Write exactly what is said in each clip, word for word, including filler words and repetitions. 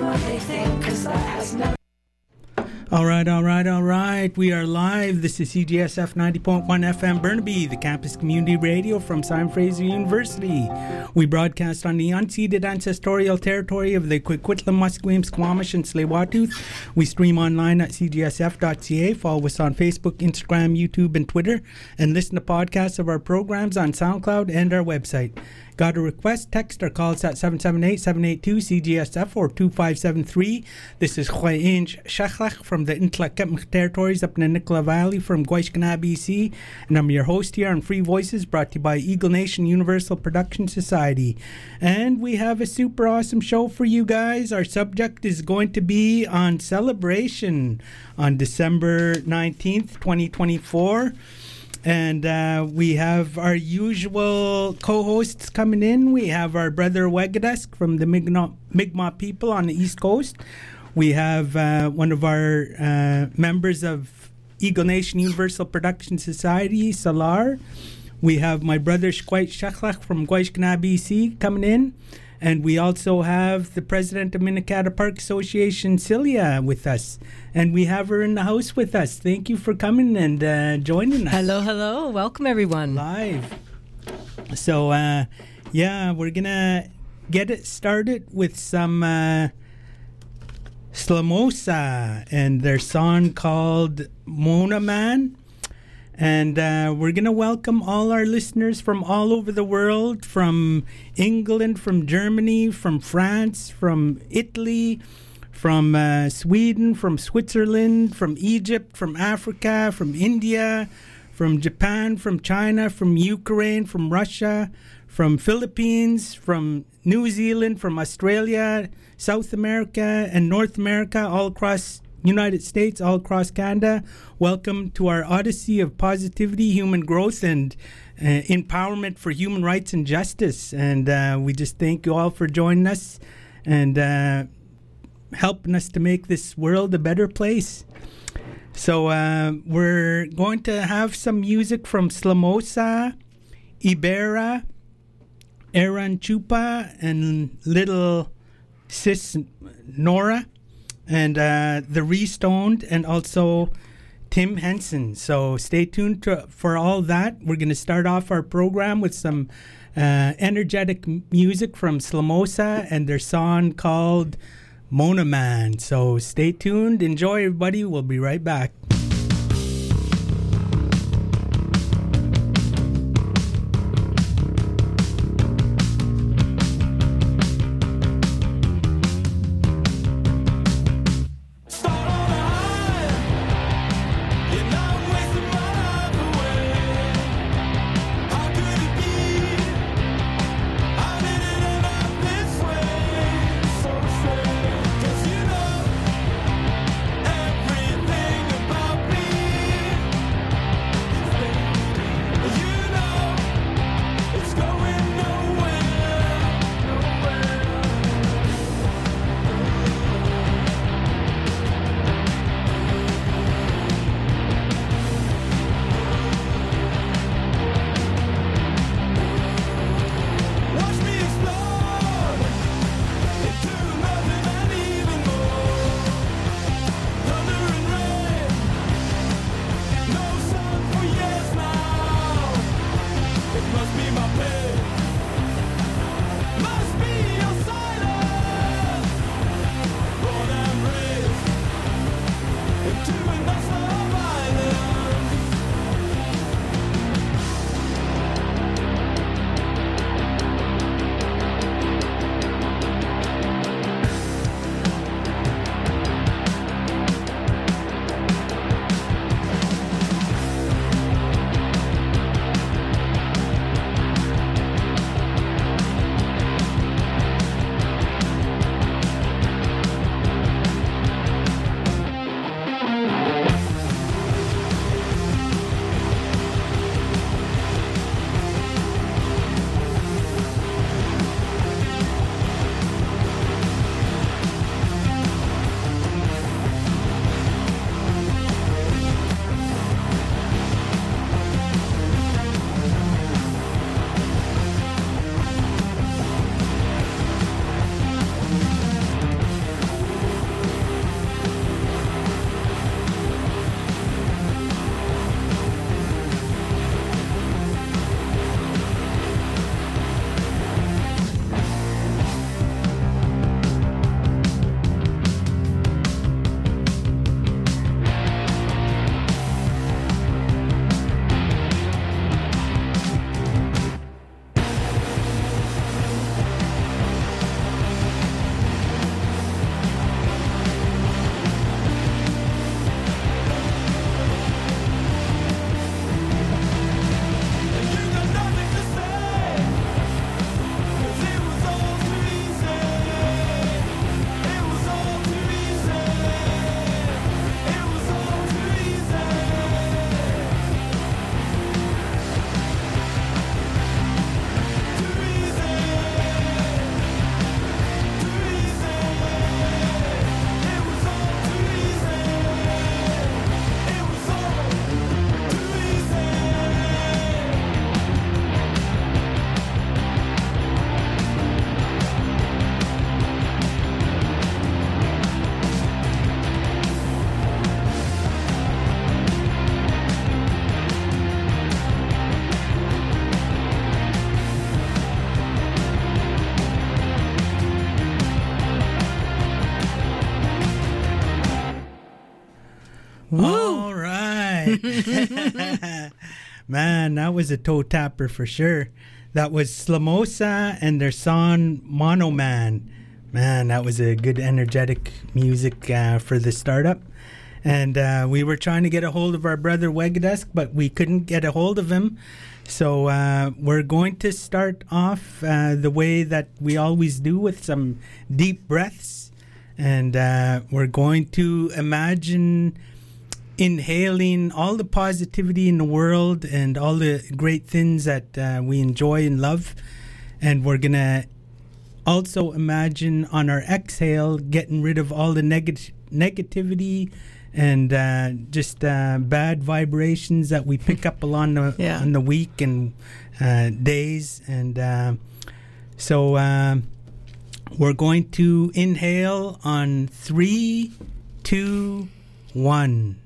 what they think, 'cause that has never. All right, all right, all right. We are live. This is C G S F ninety point one F M Burnaby, the campus community radio from Simon Fraser University. We broadcast on the unceded ancestral territory of the Coquitlam, Musqueam, Squamish, and Tsleil-Waututh. We stream online at c g s f dot c a. Follow us on Facebook, Instagram, YouTube, and Twitter. And listen to podcasts of our programs on SoundCloud and our website. Got a request? Text or call us at seven seven eight, seven eight two, C G S F or two five seven three. This is Khwainj Shachlach from the Intlakemch territories up in the Nicola Valley from Gwaishkana, B C. And I'm your host here on Free Voices, brought to you by Eagle Nation Universal Production Society. And we have a super awesome show for you guys. Our subject is going to be on celebration on December nineteenth, twenty twenty-four. And uh, we have our usual co-hosts coming in. We have our brother Wegadesk from the Mi'kmaq, Mi'kmaq people on the East Coast. We have uh, one of our uh, members of Eagle Nation Universal Production Society, Salar. We have my brother Shkwait Shachlach from Gwaishkana, B C coming in. And we also have the president of Minnetonka Park Association, Celia, with us. And we have her in the house with us. Thank you for coming and uh, joining us. Hello, hello. Welcome, everyone. Live. So, uh, yeah, we're going to get it started with some uh, Slamosa and their song called Mona Man. And uh, we're going to welcome all our listeners from all over the world, from England, from Germany, from France, from Italy, from uh, Sweden, from Switzerland, from Egypt, from Africa, from India, from Japan, from China, from Ukraine, from Russia, from Philippines, from New Zealand, from Australia, South America, and North America, all across United States, all across Canada. Welcome to our odyssey of positivity, human growth, and uh, empowerment for human rights and justice. And uh, we just thank you all for joining us and uh, helping us to make this world a better place. So uh, we're going to have some music from Slamosa, Ibera, Aaron Chupa, and little sis Nora, and uh, the Restoned, and also Tim Henson. So stay tuned to, for all that. We're going to start off our program with some uh, energetic m- music from Slamosa and their song called Mona Man. So stay tuned. Enjoy, everybody. We'll be right back. Everything about All right. Man, that was a toe tapper for sure. That was Slamosa and their song Mono Man. Man, that was a good energetic music uh, for the startup. And uh, we were trying to get a hold of our brother Wegadesk, but we couldn't get a hold of him. So uh, we're going to start off uh, the way that we always do, with some deep breaths. And uh, we're going to imagine inhaling all the positivity in the world and all the great things that uh, we enjoy and love. And we're going to also imagine on our exhale getting rid of all the neg- negativity and uh, just uh, bad vibrations that we pick up along the, yeah. on the week and uh, days. And uh, so uh, we're going to inhale on three, two, one.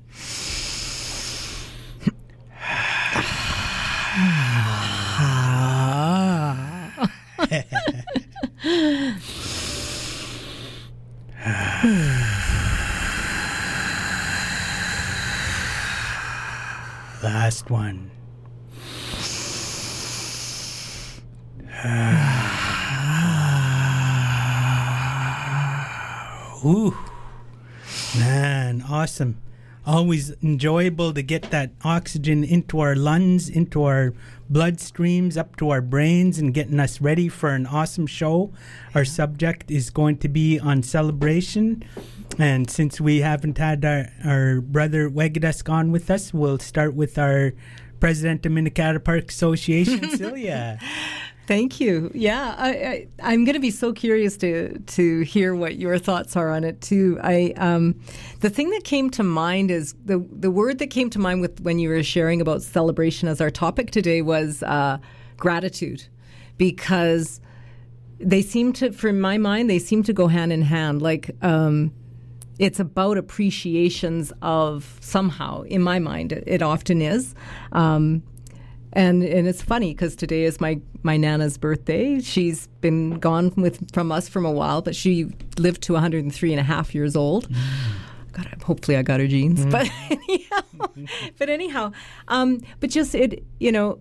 Last one. Ooh, man, awesome. Always enjoyable to get that oxygen into our lungs, into our bloodstreams, up to our brains, and getting us ready for an awesome show. Our subject is going to be on celebration. And since we haven't had our, our brother Wegadesk on with us, we'll start with our president of Minikata Park Association, Celia. Thank you. Yeah, I, I, I'm going to be so curious to to hear what your thoughts are on it too. I um, the thing that came to mind is the the word that came to mind with when you were sharing about celebration as our topic today was uh, gratitude, because they seem to, from my mind, they seem to go hand in hand. Like um, it's about appreciations of somehow, in my mind, it, it often is. Um, And and it's funny because today is my, my Nana's birthday. She's been gone with from us from a while, but she lived to one hundred three and a half years old. Mm. God, hopefully I got her genes. Mm. But anyhow, but anyhow, um, but just it, you know,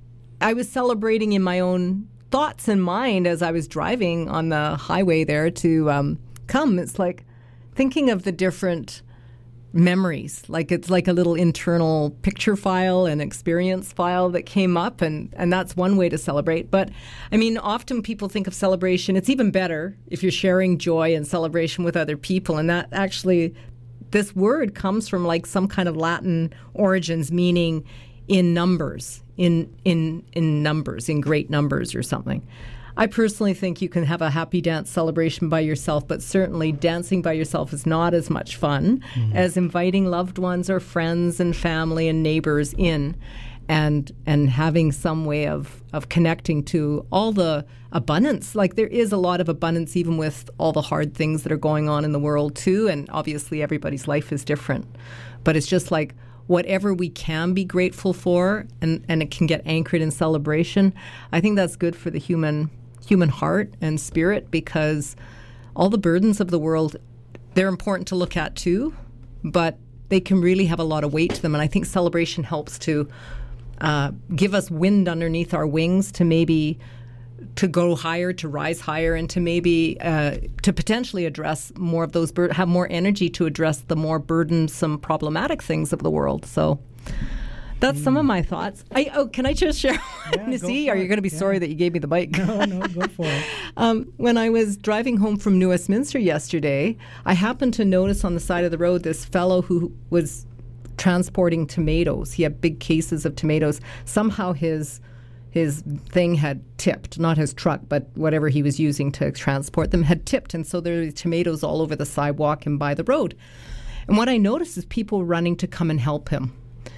I was celebrating in my own thoughts and mind as I was driving on the highway there to um, come. It's like thinking of the different memories, like it's like a little internal picture file and experience file that came up, and and that's one way to celebrate. But I mean, often people think of celebration, it's even better if you're sharing joy and celebration with other people, and that actually, this word comes from like some kind of Latin origins, meaning in numbers, in in in numbers, in great numbers or something. I personally think you can have a happy dance celebration by yourself, but certainly dancing by yourself is not as much fun mm-hmm. as inviting loved ones or friends and family and neighbors in, and and having some way of, of connecting to all the abundance. Like there is a lot of abundance even with all the hard things that are going on in the world too, and obviously everybody's life is different. But it's just like whatever we can be grateful for, and, and it can get anchored in celebration. I think that's good for the human human heart and spirit, because all the burdens of the world, they're important to look at too, but they can really have a lot of weight to them. And I think celebration helps to uh, give us wind underneath our wings to maybe to go higher, to rise higher, and to maybe uh, to potentially address more of those, bur- have more energy to address the more burdensome, problematic things of the world. So that's mm. some of my thoughts. I, oh, can I just share one? Yeah, See, are you going to be yeah. sorry that you gave me the mic? No, no, go for it. um, when I was driving home from New Westminster yesterday, I happened to notice on the side of the road this fellow who was transporting tomatoes. He had big cases of tomatoes. Somehow his his thing had tipped, not his truck, but whatever he was using to transport them had tipped. And so there were tomatoes all over the sidewalk and by the road. And what I noticed is people running to come and help him.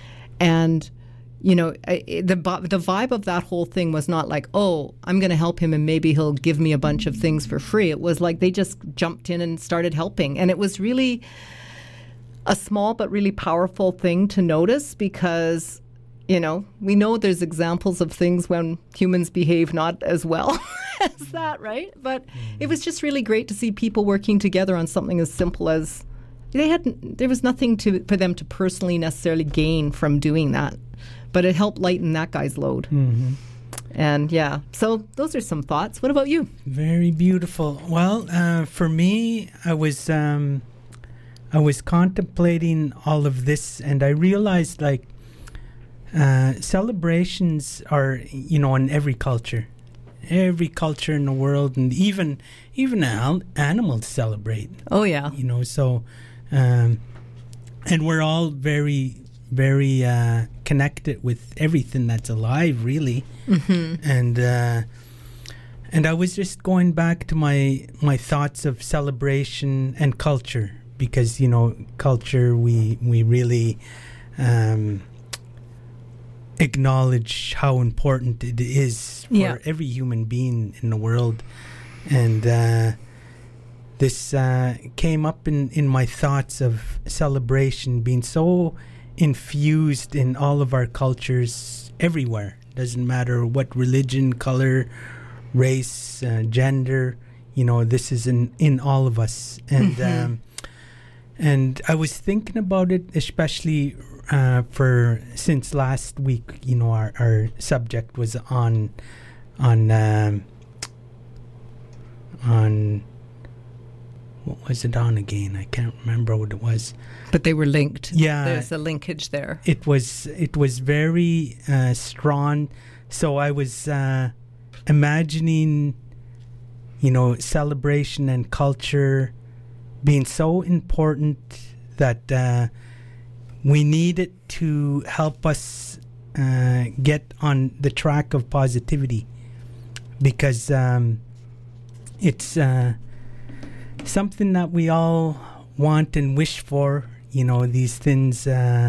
And, you know, I, the the vibe of that whole thing was not like, oh, I'm going to help him and maybe he'll give me a bunch of things for free. It was like they just jumped in and started helping. And it was really a small but really powerful thing to notice, because, you know, we know there's examples of things when humans behave not as well as that, right? But mm. it was just really great to see people working together on something as simple as they had there was nothing to for them to personally necessarily gain from doing that, but it helped lighten that guy's load. Mm-hmm. And yeah, so those are some thoughts. What about you? Very beautiful. Well, uh, for me, I was um, I was contemplating all of this, and I realized like uh, celebrations are, you know, in every culture, every culture in the world, and even even al- animals celebrate. Oh yeah, You know, so um, and we're all very very uh, connected with everything that's alive, really. mm-hmm. And uh, and I was just going back to my my thoughts of celebration and culture, because you know, culture we we really um, acknowledge how important it is for Yeah. every human being in the world, and uh, this uh, came up in in my thoughts of celebration being so infused in all of our cultures everywhere. Doesn't matter what religion, color, race, uh, gender, you know, this is in, in all of us. And Mhm. um, and I was thinking about it, especially uh, for since last week, you know, our, our subject was on on um, on what was it on again? I can't remember what it was. But they were linked. Yeah. There's a linkage there. It was it was very uh, strong. So I was uh, imagining, you know, celebration and culture being so important that uh, we need it to help us uh, get on the track of positivity, because um, it's uh, something that we all want and wish for. You know, these things uh,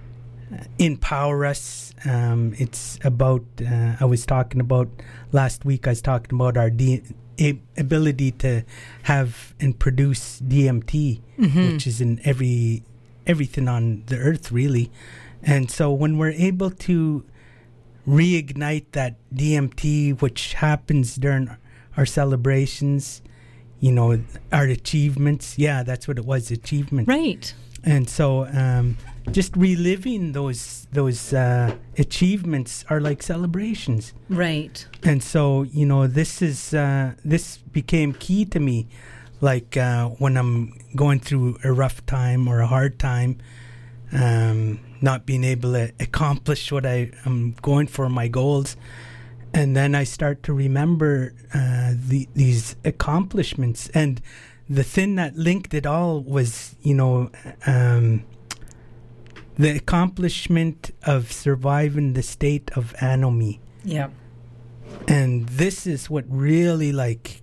empower us. Um, it's about, uh, I was talking about last week, I was talking about our D- a- ability to have and produce D M T, Mhm. which is in every everything on the earth, really. And so when we're able to reignite that D M T, which happens during our celebrations, you know, our achievements, yeah, that's what it was, achievement. Right. And so um, just reliving those those uh, achievements are like celebrations. Right. And so, you know, this is uh, this became key to me. Like uh, when I'm going through a rough time or a hard time, um, not being able to accomplish what I am going for, my goals. And then I start to remember uh, the, these accomplishments. And the thing that linked it all was, you know, um, the accomplishment of surviving the state of anomie. Yeah. And this is what really, like,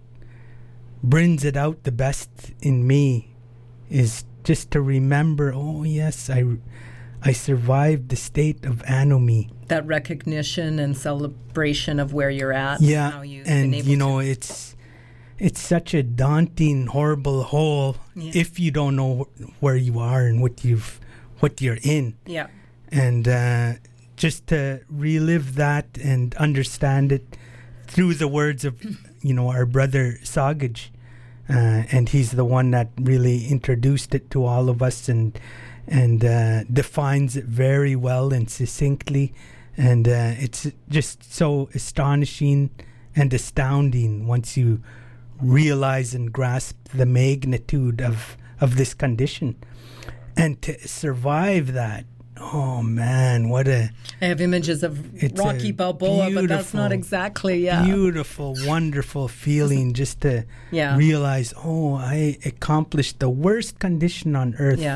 brings it out the best in me, is just to remember, oh, yes, I, I survived the state of anomie. That recognition and celebration of where you're at. Yeah, how you've and, been able you know, to. it's it's such a daunting, horrible hole Yeah. if you don't know wh- where you are and what you've what you're in. Yeah. And uh, just to relive that and understand it through the words of, you know, our brother Sagaj, uh, and he's the one that really introduced it to all of us and and uh, defines it very well and succinctly, and uh, it's just so astonishing and astounding once you realize and grasp the magnitude of of this condition, and to survive that. Oh man, what a I have images of It's Rocky a Balboa, but that's not beautiful, exactly, yeah. beautiful, wonderful feeling just to Yeah. realize, oh, I accomplished the worst condition on earth. Yeah.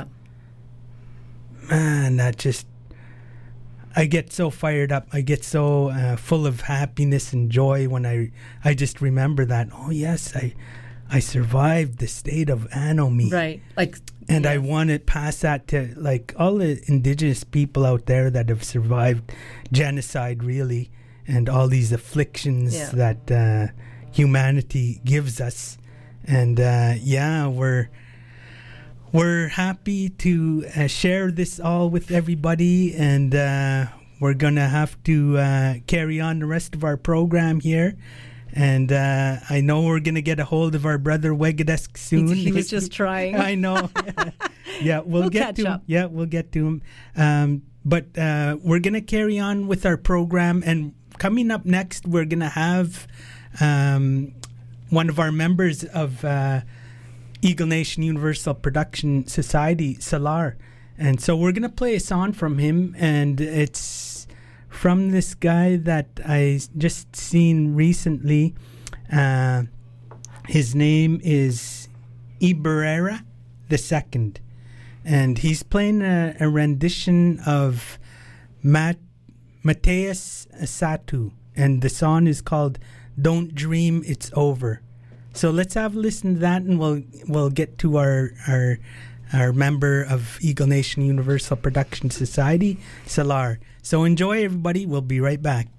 Man, that just, I get so fired up. I get so uh, full of happiness and joy when I I just remember that. Oh yes, I I survived the state of anomie. Right. Like, And I yes. want to pass that to like all the indigenous people out there that have survived genocide, really, and all these afflictions Yeah. that uh, humanity gives us. And uh, yeah, we're we're happy to uh, share this all with everybody, and uh, we're gonna have to uh, carry on the rest of our program here. And uh, I know we're gonna get a hold of our brother Wegadesk soon. He was just trying. I know. Yeah, we'll, We'll get catch to him. up. Yeah, we'll get to him. Um, but uh, we're going to carry on with our program. And coming up next, we're going to have um, one of our members of uh, Eagle Nation Universal Production Society, Salar. And so we're going to play a song from him. And it's from this guy that I just seen recently. Uh, his name is Ibarera the Second. And he's playing a, a rendition of Mat- Mateus Satu. And the song is called Don't Dream It's Over. So let's have a listen to that, and we'll we'll get to our our our member of Eagle Nation Universal Production Society, Salar. So enjoy, everybody. We'll be right back.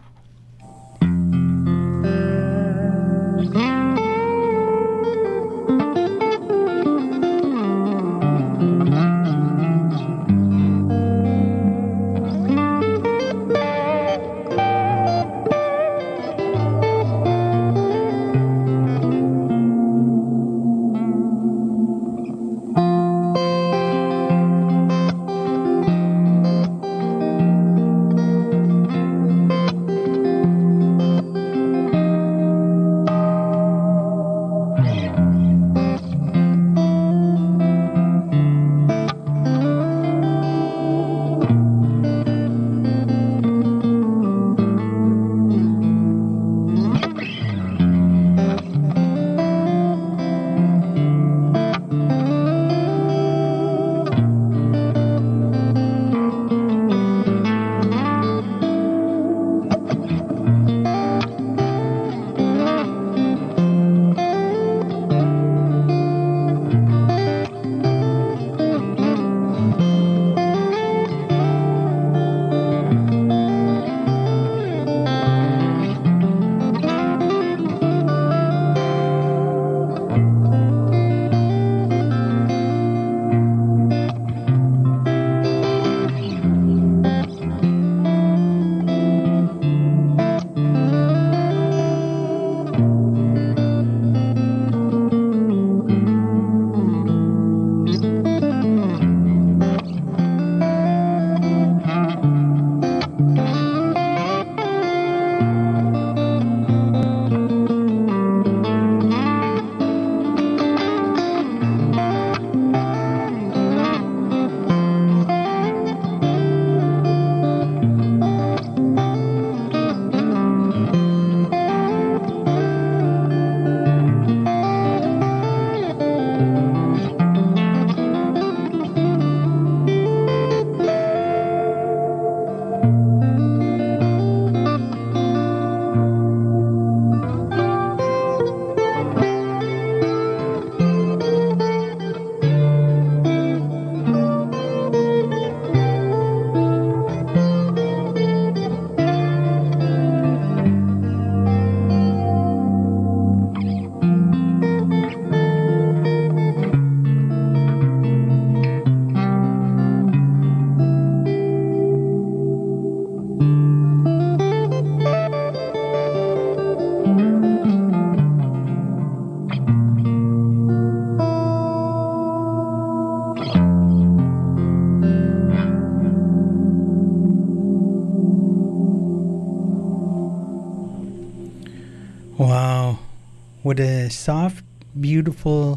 Wow. What a soft, beautiful,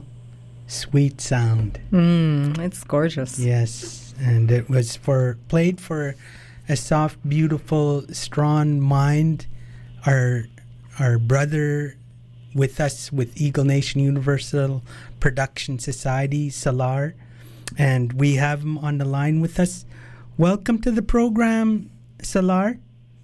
sweet sound. Mm, it's gorgeous. Yes. And it was for played for a soft, beautiful, strong mind. Our our brother with us with Eagle Nation Universal Production Society, Salar. And we have him on the line with us. Welcome to the program, Salar.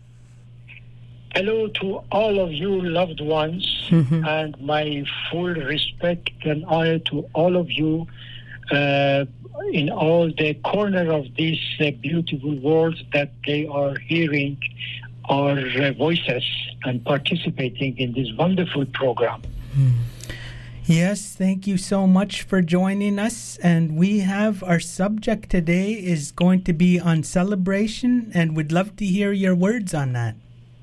Hello to all of you loved ones, mm-hmm. and my full respect and honor to all of you uh, in all the corner of this uh, beautiful world that they are hearing our uh, voices and participating in this wonderful program. Mm. Yes, thank you so much for joining us. And we have our subject today is going to be on celebration, and we'd love to hear your words on that.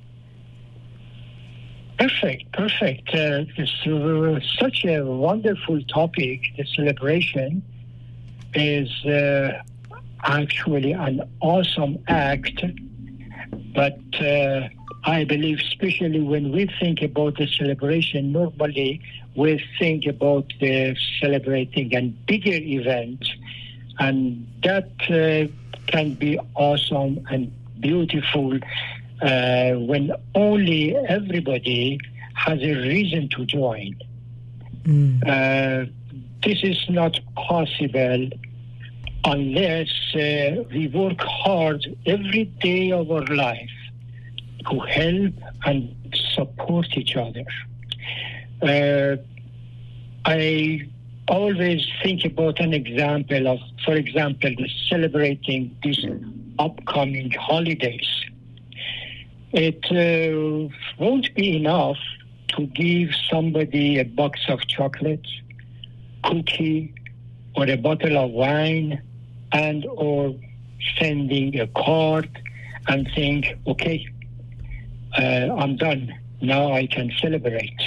Perfect, perfect. Uh, it's uh, such a wonderful topic, the celebration. is uh, actually an awesome act, but uh, I believe, especially when we think about the celebration, normally we think about uh, celebrating a bigger event, and that uh, can be awesome and beautiful uh, when only everybody has a reason to join. Mm. Uh, this is not possible unless uh, we work hard every day of our life to help and support each other. Uh, I always think about an example of, for example, celebrating these upcoming holidays. It uh, won't be enough to give somebody a box of chocolate, cookie, or a bottle of wine, and or sending a card and think, okay, uh, I'm done. Now I can celebrate.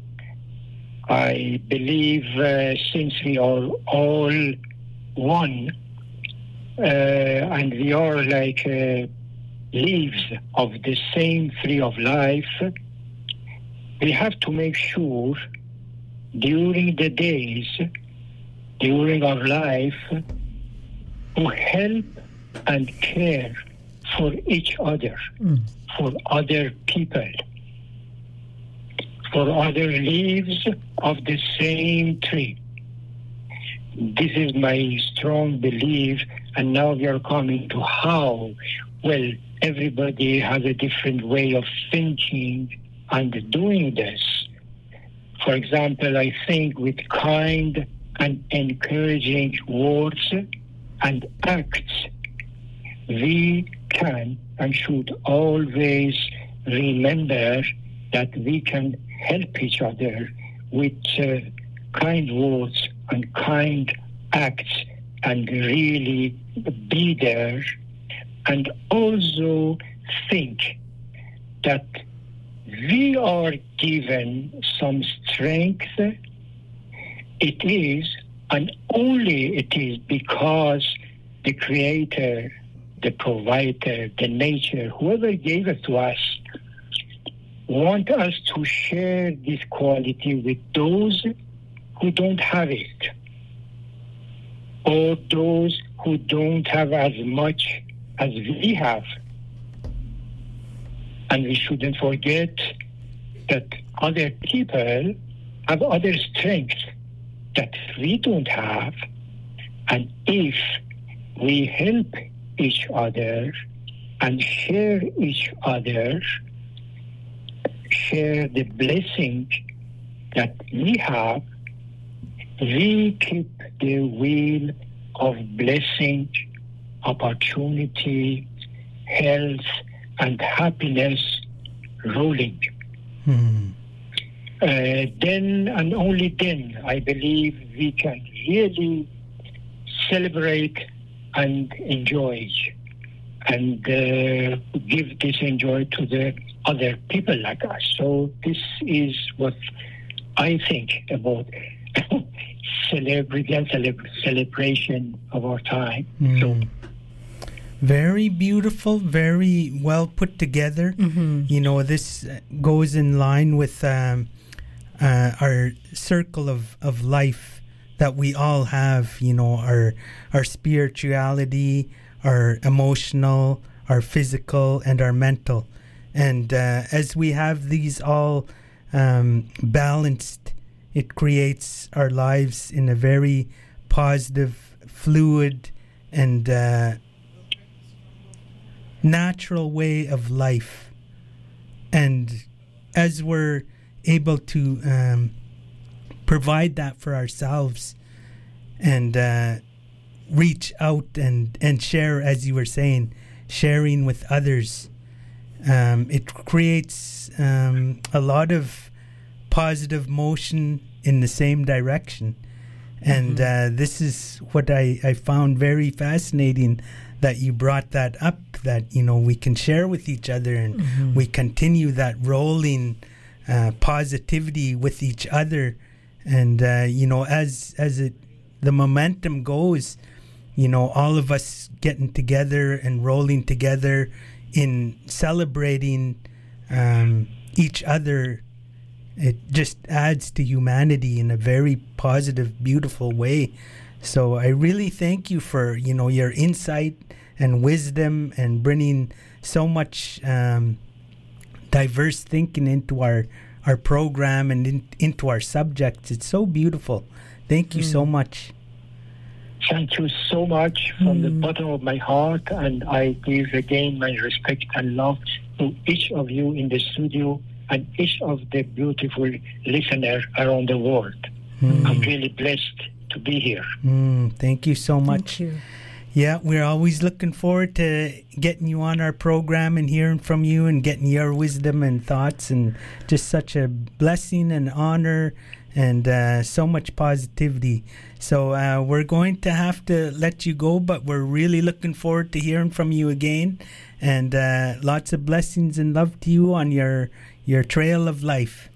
I believe uh, since we are all one, uh, and we are like uh, leaves of the same tree of life, we have to make sure during the days, during our life, to help and care for each other, mm. for other people, for other leaves of the same tree. This is my strong belief, and now we are coming to how, well, everybody has a different way of thinking and doing this. For example, I think with kind and encouraging words and acts, we can and should always remember that we can help each other with uh, kind words and kind acts and really be there, and also think that we are given some strength. It is, and only it is, because the Creator, the Provider, the nature, whoever gave it to us, want us to share this quality with those who don't have it, or those who don't have as much as we have. And we shouldn't forget that other people have other strengths that we don't have. And if we help each other and share each other, share the blessing that we have, we keep the wheel of blessing, opportunity, health, and happiness rolling. Hmm. Uh, then and only then, I believe we can really celebrate and enjoy and uh, give this enjoy to the other people like us. So this is what I think about celebrity and celebra- celebration of our time. Mm. So, very beautiful, very well put together. Mm-hmm. You know, this goes in line with um, uh, our circle of, of life that we all have. You know, our our spirituality, our emotional, our physical, and our mental. And uh, as we have these all um, balanced, it creates our lives in a very positive, fluid, and uh, natural way of life. And as we're able to um, provide that for ourselves and uh, reach out and, and share, as you were saying, sharing with others, um, it creates um, a lot of positive motion in the same direction. And mm-hmm. uh, this is what I, I found very fascinating, that you brought that up, that, you know, we can share with each other and mm-hmm. we continue that rolling uh, positivity with each other. And, uh, you know, as as it the momentum goes, you know, all of us getting together and rolling together in celebrating um, each other, it just adds to humanity in a very positive, beautiful way. So I really thank you for, you know, your insight and wisdom and bringing so much um, diverse thinking into our, our program and in, into our subjects. It's so beautiful. Thank you mm. so much. Thank you so much from mm. the bottom of my heart, and I give again my respect and love to each of you in the studio and each of the beautiful listeners around the world. Mm. I'm really blessed to be here. Mm, thank you so much. Thank you. Yeah, we're always looking forward to getting you on our program and hearing from you and getting your wisdom and thoughts, and just such a blessing and honor and uh, so much positivity. So uh, we're going to have to let you go, but we're really looking forward to hearing from you again, and uh, lots of blessings and love to you on your your trail of life.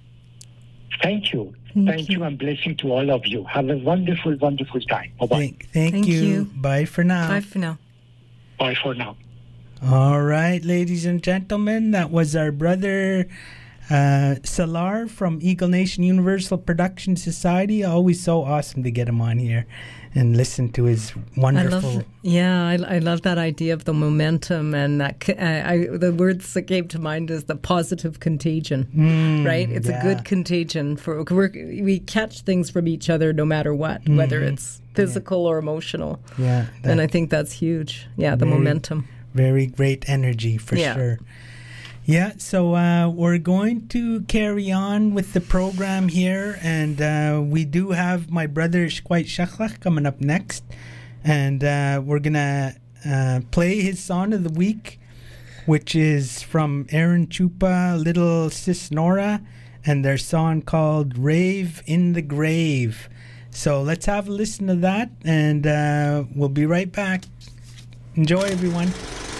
Thank you. Thank, thank you. you and blessing to all of you. Have a wonderful, wonderful time. Bye-bye. Thank, thank, thank you. you. Bye for now. Bye for now. Bye for now. All right, ladies and gentlemen, that was our brother uh, Salar from Eagle Nation Universal Production Society. Always so awesome to get him on here and listen to his wonderful. I love, yeah, I, I love that idea of the momentum, and that uh, I, the words that came to mind is the positive contagion, mm, right? It's yeah. a good contagion for we're, we catch things from each other no matter what, mm-hmm. whether it's physical yeah. or emotional. Yeah, and I think that's huge. Yeah, the very, momentum. Very great energy for yeah. sure. Yeah, so uh, we're going to carry on with the program here, and uh, we do have my brother Shkwait Shakhlach coming up next, and uh, we're going to uh, play his song of the week, which is from Aaron Chupa, Little Sis Nora, and their song called Rave in the Grave. So let's have a listen to that, and uh, we'll be right back. Enjoy, everyone.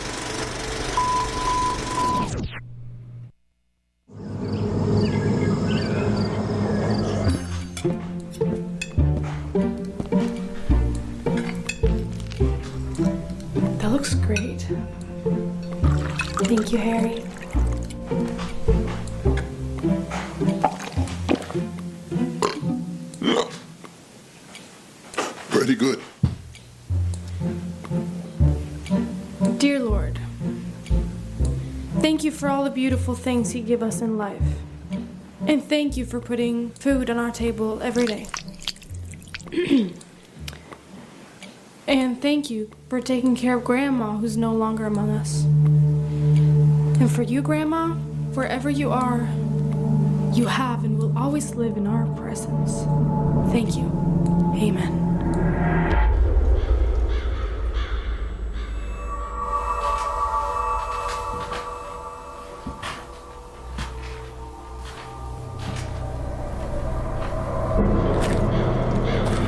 That looks great. Thank you, Harry. Pretty good. Dear Lord, thank you for all the beautiful things you give us in life. And thank you for putting food on our table every day. And thank you for taking care of Grandma, who's no longer among us. And for you, Grandma, wherever you are, you have and will always live in our presence. Thank you. Amen.